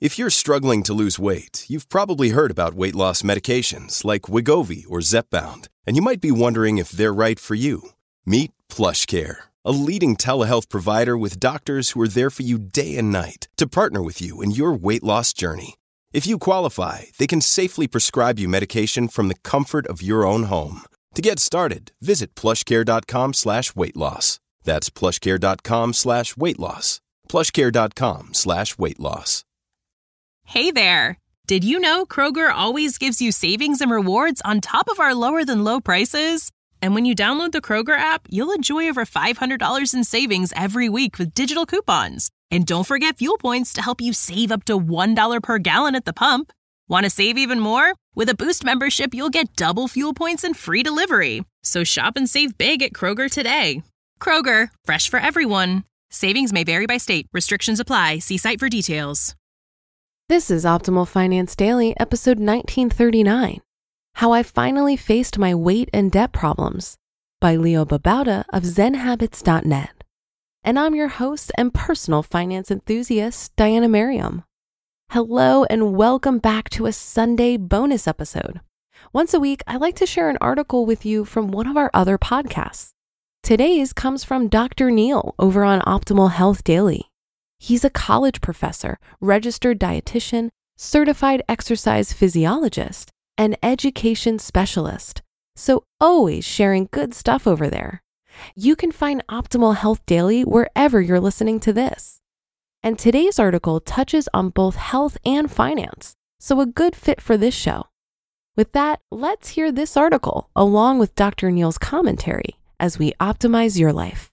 If you're struggling to lose weight, you've probably heard about weight loss medications like Wegovy or Zepbound, and you might be wondering if they're right for you. Meet PlushCare, a leading telehealth provider with doctors who are there for you day and night to partner with you in your weight loss journey. If you qualify, they can safely prescribe you medication from the comfort of your own home. To get started, visit plushcare.com/weightloss. That's plushcare.com/weightloss. plushcare.com/weightloss. Hey there! Did you know Kroger always gives you savings and rewards on top of our lower-than-low prices? And when you download the Kroger app, you'll enjoy over $500 in savings every week with digital coupons. And don't forget fuel points to help you save up to $1 per gallon at the pump. Want to save even more? With a Boost membership, you'll get double fuel points and free delivery. So shop and save big at Kroger today. Kroger, fresh for everyone. Savings may vary by state. Restrictions apply. See site for details. This is Optimal Finance Daily, episode 1939, How I Finally Faced My Weight and Debt Problems, by Leo Babauta of ZenHabits.net. And I'm your host and personal finance enthusiast, Diana Merriam. Hello and welcome back to a Sunday bonus episode. Once a week, I like to share an article with you from one of our other podcasts. Today's comes from Dr. Neil over on Optimal Health Daily. He's a college professor, registered dietitian, certified exercise physiologist, and education specialist. So always sharing good stuff over there. You can find Optimal Health Daily wherever you're listening to this. And today's article touches on both health and finance, so a good fit for this show. With that, let's hear this article along with Dr. Neil's commentary as we optimize your life.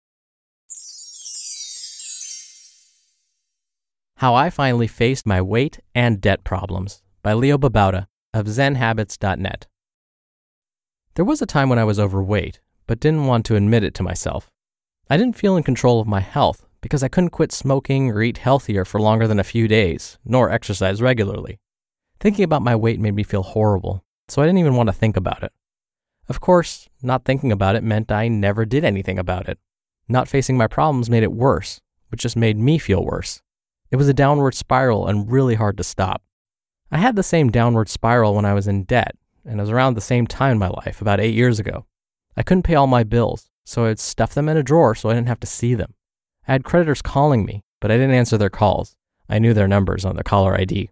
How I Finally Faced My Weight and Debt Problems, by Leo Babauta of ZenHabits.net. There was a time when I was overweight, but didn't want to admit it to myself. I didn't feel in control of my health because I couldn't quit smoking or eat healthier for longer than a few days, nor exercise regularly. Thinking about my weight made me feel horrible, so I didn't even want to think about it. Of course, not thinking about it meant I never did anything about it. Not facing my problems made it worse, which just made me feel worse. It was a downward spiral and really hard to stop. I had the same downward spiral when I was in debt, and it was around the same time in my life, about 8 years ago. I couldn't pay all my bills, so I'd stuff them in a drawer so I didn't have to see them. I had creditors calling me, but I didn't answer their calls. I knew their numbers on their caller ID.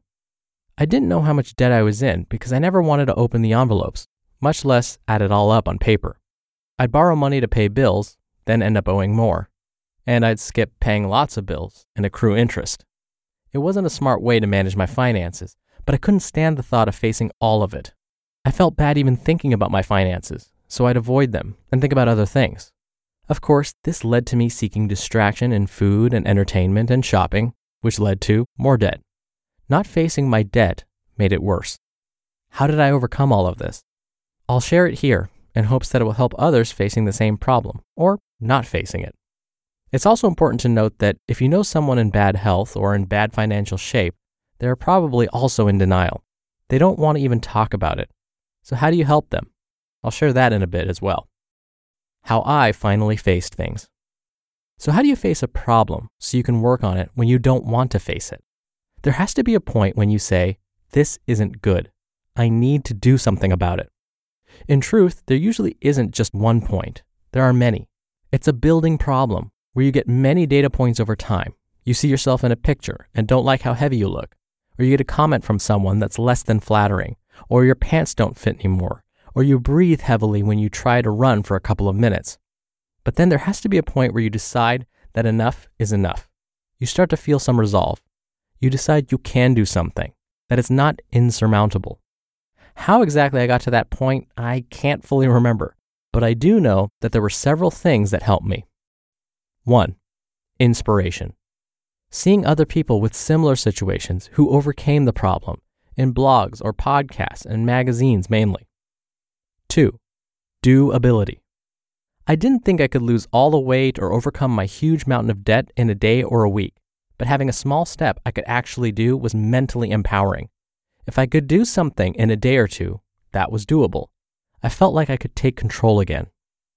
I didn't know how much debt I was in because I never wanted to open the envelopes, much less add it all up on paper. I'd borrow money to pay bills, then end up owing more. And I'd skip paying lots of bills and accrue interest. It wasn't a smart way to manage my finances, but I couldn't stand the thought of facing all of it. I felt bad even thinking about my finances, so I'd avoid them and think about other things. Of course, this led to me seeking distraction in food and entertainment and shopping, which led to more debt. Not facing my debt made it worse. How did I overcome all of this? I'll share it here in hopes that it will help others facing the same problem or not facing it. It's also important to note that if you know someone in bad health or in bad financial shape, they are probably also in denial. They don't want to even talk about it. So how do you help them? I'll share that in a bit as well. How I finally faced things. So how do you face a problem so you can work on it when you don't want to face it? There has to be a point when you say, this isn't good. I need to do something about it. In truth, there usually isn't just one point. There are many. It's a building problem where you get many data points over time. You see yourself in a picture and don't like how heavy you look, or you get a comment from someone that's less than flattering, or your pants don't fit anymore, or you breathe heavily when you try to run for a couple of minutes. But then there has to be a point where you decide that enough is enough. You start to feel some resolve. You decide you can do something, that it's not insurmountable. How exactly I got to that point, I can't fully remember, but I do know that there were several things that helped me. 1. Inspiration. Seeing other people with similar situations who overcame the problem in blogs or podcasts and magazines mainly. 2. Doability. I didn't think I could lose all the weight or overcome my huge mountain of debt in a day or a week, but having a small step I could actually do was mentally empowering. If I could do something in a day or two, that was doable. I felt like I could take control again.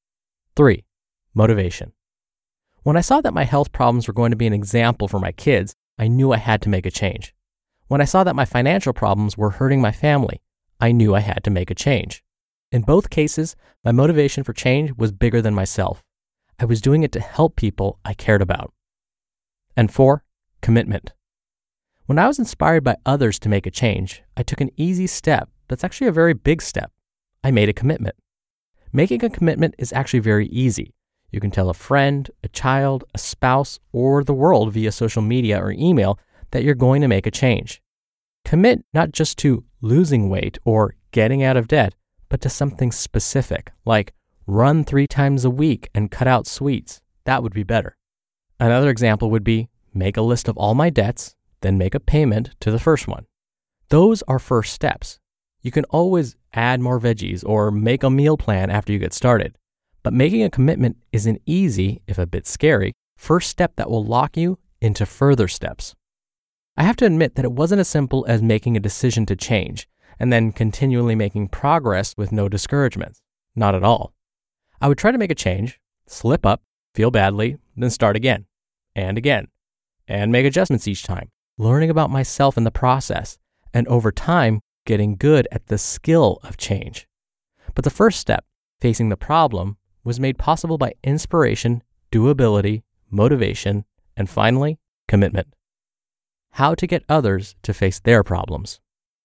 3. Motivation. When I saw that my health problems were going to be an example for my kids, I knew I had to make a change. When I saw that my financial problems were hurting my family, I knew I had to make a change. In both cases, my motivation for change was bigger than myself. I was doing it to help people I cared about. And 4, commitment. When I was inspired by others to make a change, I took an easy step that's actually a very big step. I made a commitment. Making a commitment is actually very easy. You can tell a friend, a child, a spouse, or the world via social media or email that you're going to make a change. Commit not just to losing weight or getting out of debt, but to something specific, like run 3 times a week and cut out sweets. That would be better. Another example would be make a list of all my debts, then make a payment to the first one. Those are first steps. You can always add more veggies or make a meal plan after you get started. But making a commitment is an easy, if a bit scary, first step that will lock you into further steps. I have to admit that it wasn't as simple as making a decision to change and then continually making progress with no discouragements. Not at all. I would try to make a change, slip up, feel badly, then start again, and make adjustments each time, learning about myself in the process, and over time, getting good at the skill of change. But the first step, facing the problem, was made possible by inspiration, doability, motivation, and finally, commitment. How to get others to face their problems.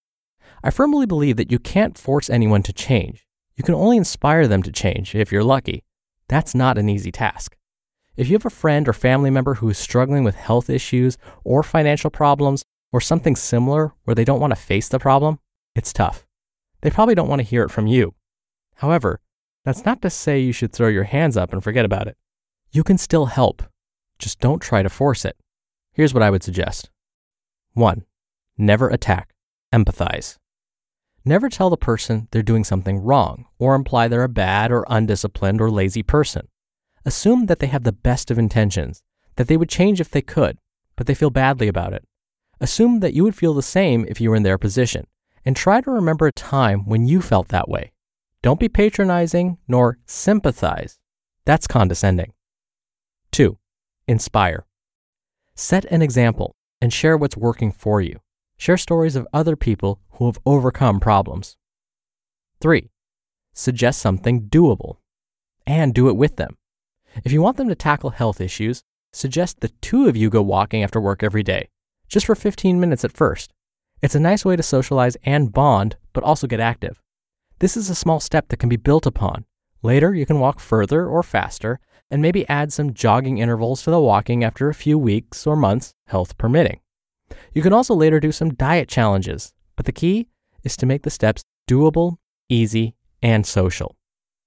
I firmly believe that you can't force anyone to change. You can only inspire them to change if you're lucky. That's not an easy task. If you have a friend or family member who is struggling with health issues or financial problems or something similar where they don't want to face the problem, it's tough. They probably don't want to hear it from you. However, that's not to say you should throw your hands up and forget about it. You can still help. Just don't try to force it. Here's what I would suggest. 1. Never attack. Empathize. Never tell the person they're doing something wrong or imply they're a bad or undisciplined or lazy person. Assume that they have the best of intentions, that they would change if they could, but they feel badly about it. Assume that you would feel the same if you were in their position, and try to remember a time when you felt that way. Don't be patronizing nor sympathize. That's condescending. 2. Inspire. Set an example and share what's working for you. Share stories of other people who have overcome problems. 3. Suggest something doable and do it with them. If you want them to tackle health issues, suggest the 2 of you go walking after work every day, just for 15 minutes at first. It's a nice way to socialize and bond, but also get active. This is a small step that can be built upon. Later, you can walk further or faster, and maybe add some jogging intervals to the walking after a few weeks or months, health permitting. You can also later do some diet challenges, but the key is to make the steps doable, easy, and social.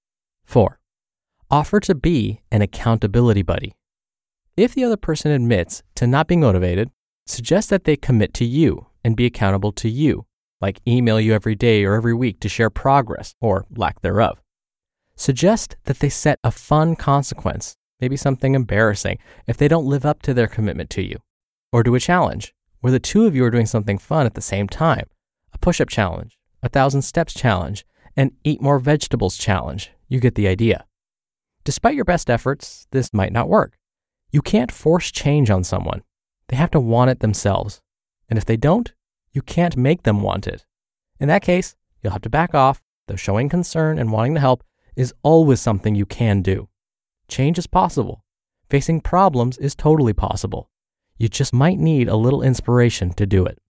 4. Offer to be an accountability buddy. If the other person admits to not being motivated, suggest that they commit to you and be accountable to you, like email you every day or every week to share progress or lack thereof. Suggest that they set a fun consequence, maybe something embarrassing, if they don't live up to their commitment to you. Or do a challenge, where the 2 of you are doing something fun at the same time. A push-up challenge, a 1,000 steps challenge, an eat more vegetables challenge. You get the idea. Despite your best efforts, this might not work. You can't force change on someone. They have to want it themselves. And if they don't, you can't make them want it. In that case, you'll have to back off, though showing concern and wanting to help is always something you can do. Change is possible. Facing problems is totally possible. You just might need a little inspiration to do it.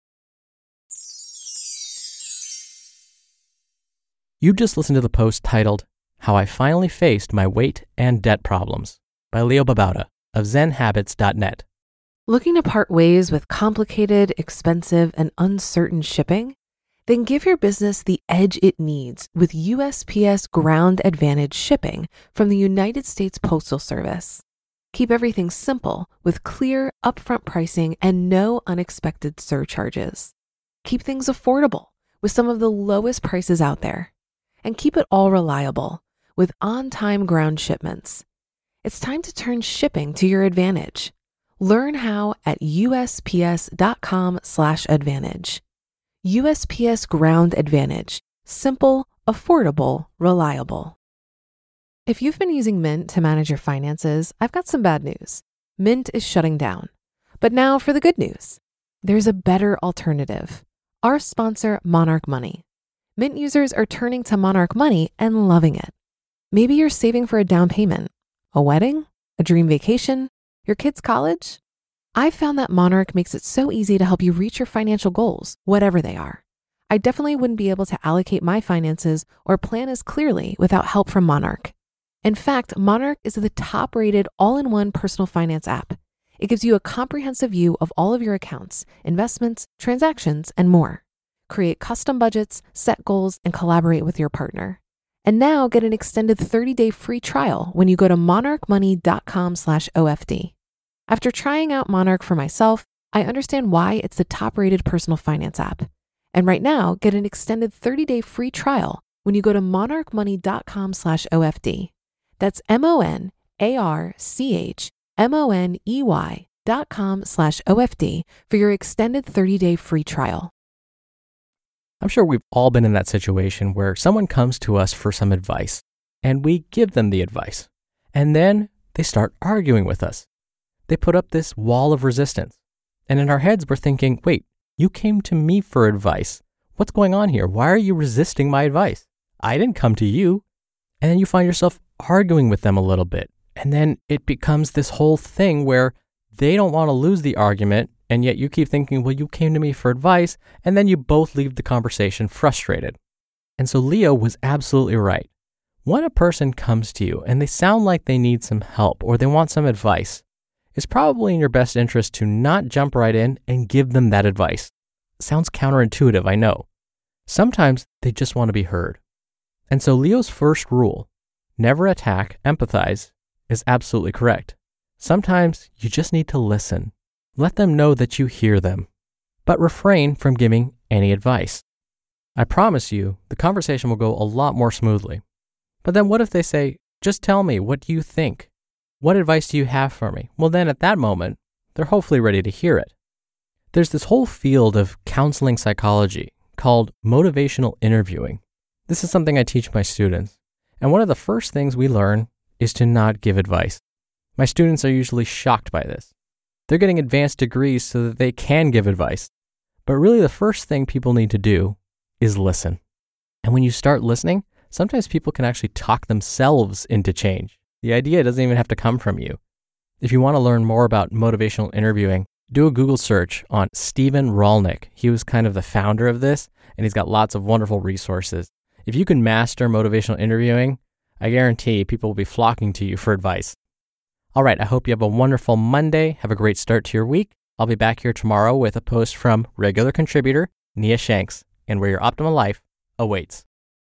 You just listened to the post titled, How I Finally Faced My Weight and Debt Problems by Leo Babauta of ZenHabits.net. Looking to part ways with complicated, expensive, and uncertain shipping? Then give your business the edge it needs with USPS Ground Advantage shipping from the United States Postal Service. Keep everything simple with clear, upfront pricing and no unexpected surcharges. Keep things affordable with some of the lowest prices out there. And keep it all reliable with on-time ground shipments. It's time to turn shipping to your advantage. Learn how at USPS.com/advantage. USPS Ground Advantage. Simple, affordable, reliable. If you've been using Mint to manage your finances, I've got some bad news. Mint is shutting down. But now for the good news. There's a better alternative. Our sponsor, Monarch Money. Mint users are turning to Monarch Money and loving it. Maybe you're saving for a down payment, a wedding, a dream vacation, your kid's college. I found that Monarch makes it so easy to help you reach your financial goals, whatever they are. I definitely wouldn't be able to allocate my finances or plan as clearly without help from Monarch. In fact, Monarch is the top-rated all-in-one personal finance app. It gives you a comprehensive view of all of your accounts, investments, transactions, and more. Create custom budgets, set goals, and collaborate with your partner. And now get an extended 30-day free trial when you go to monarchmoney.com/OFD. After trying out Monarch for myself, I understand why it's the top-rated personal finance app. And right now, get an extended 30-day free trial when you go to monarchmoney.com/OFD. That's monarchmoney.com/OFD for your extended 30-day free trial. I'm sure we've all been in that situation where someone comes to us for some advice, and we give them the advice, and then they start arguing with us. They put up this wall of resistance, and in our heads we're thinking, wait, you came to me for advice. What's going on here? Why are you resisting my advice? I didn't come to you. And then you find yourself arguing with them a little bit, and then it becomes this whole thing where they don't want to lose the argument, and yet you keep thinking, well, you came to me for advice, and then you both leave the conversation frustrated. And so Leo was absolutely right. When a person comes to you and they sound like they need some help or they want some advice, it's probably in your best interest to not jump right in and give them that advice. Sounds counterintuitive, I know. Sometimes they just want to be heard. And so Leo's first rule, never attack, empathize, is absolutely correct. Sometimes you just need to listen. Let them know that you hear them, but refrain from giving any advice. I promise you, the conversation will go a lot more smoothly. But then what if they say, just tell me, what do you think? What advice do you have for me? Well, then at that moment, they're hopefully ready to hear it. There's this whole field of counseling psychology called motivational interviewing. This is something I teach my students. And one of the first things we learn is to not give advice. My students are usually shocked by this. They're getting advanced degrees so that they can give advice. But really the first thing people need to do is listen. And when you start listening, sometimes people can actually talk themselves into change. The idea doesn't even have to come from you. If you want to learn more about motivational interviewing, do a Google search on Stephen Rollnick. He was kind of the founder of this, and he's got lots of wonderful resources. If you can master motivational interviewing, I guarantee people will be flocking to you for advice. All right, I hope you have a wonderful Monday. Have a great start to your week. I'll be back here tomorrow with a post from regular contributor Nia Shanks, and where your optimal life awaits.